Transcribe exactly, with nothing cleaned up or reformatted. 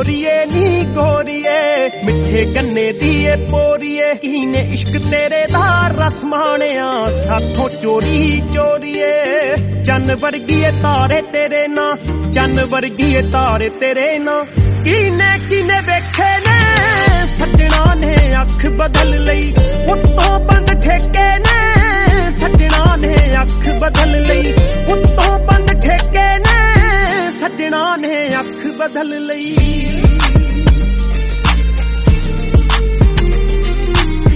गोरिए नी गोरिए मिठे गन्ने दिए पोरिए कीने इश्क तेरे दा रस माणिया साथों चोरी चोरिए चन वर्गीए तारे तेरे ना चन वर्गीए तारे तेरे ना कीने कीने वेखे ने सजना ने अख बदल लई उत्तों बंद ठेके ने सजना ने अख बदल लई उत्तों बंद ठेके ने सजना ने अख बदल लई।